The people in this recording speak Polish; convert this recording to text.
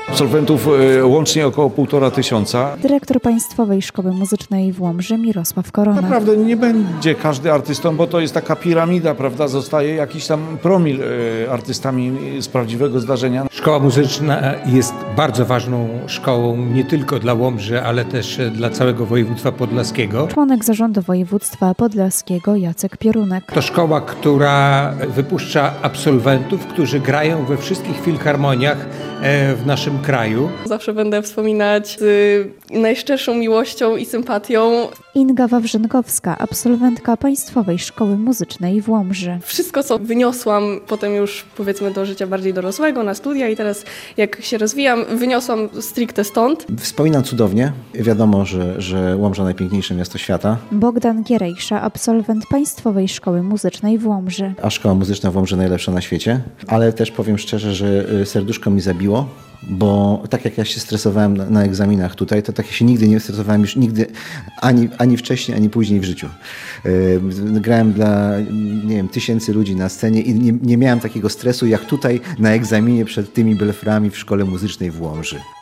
Absolwentów łącznie około 1500. Dyrektor Państwowej Szkoły Muzycznej w Łomży Mirosław Korona. Naprawdę nie będzie każdy artystą, bo to jest taka piramida, prawda? Zostaje jakiś tam promil artystami z prawdziwego zdarzenia. Szkoła muzyczna jest bardzo ważną szkołą nie tylko dla Łomży, ale też dla całego województwa podlaskiego. Członek zarządu województwa podlaskiego Jacek Piorunek. To szkoła, która wypuszcza absolwentów, którzy grają we wszystkich filharmoniach w naszym kraju. Zawsze będę wspominać z najszczerszą miłością i sympatią. Inga Wawrzynkowska, absolwentka Państwowej Szkoły Muzycznej w Łomży. Wszystko, co wyniosłam potem już powiedzmy do życia bardziej dorosłego, na studia i teraz jak się rozwijam, wyniosłam stricte stąd. Wspominam cudownie. Wiadomo, że Łomża najpiękniejsze miasto świata. Bogdan Gierejsza, absolwent Państwowej Szkoły Muzycznej w Łomży. A szkoła muzyczna w Łomży najlepsza na świecie. Ale też powiem szczerze, że serduszko mi zabiło, bo tak jak ja się stresowałem na egzaminach tutaj, to tak ja się nigdy nie stresowałem już nigdy, ani wcześniej, ani później w życiu. Grałem dla, nie wiem, tysięcy ludzi na scenie i nie miałem takiego stresu jak tutaj na egzaminie przed tymi belframi w szkole muzycznej w Łomży.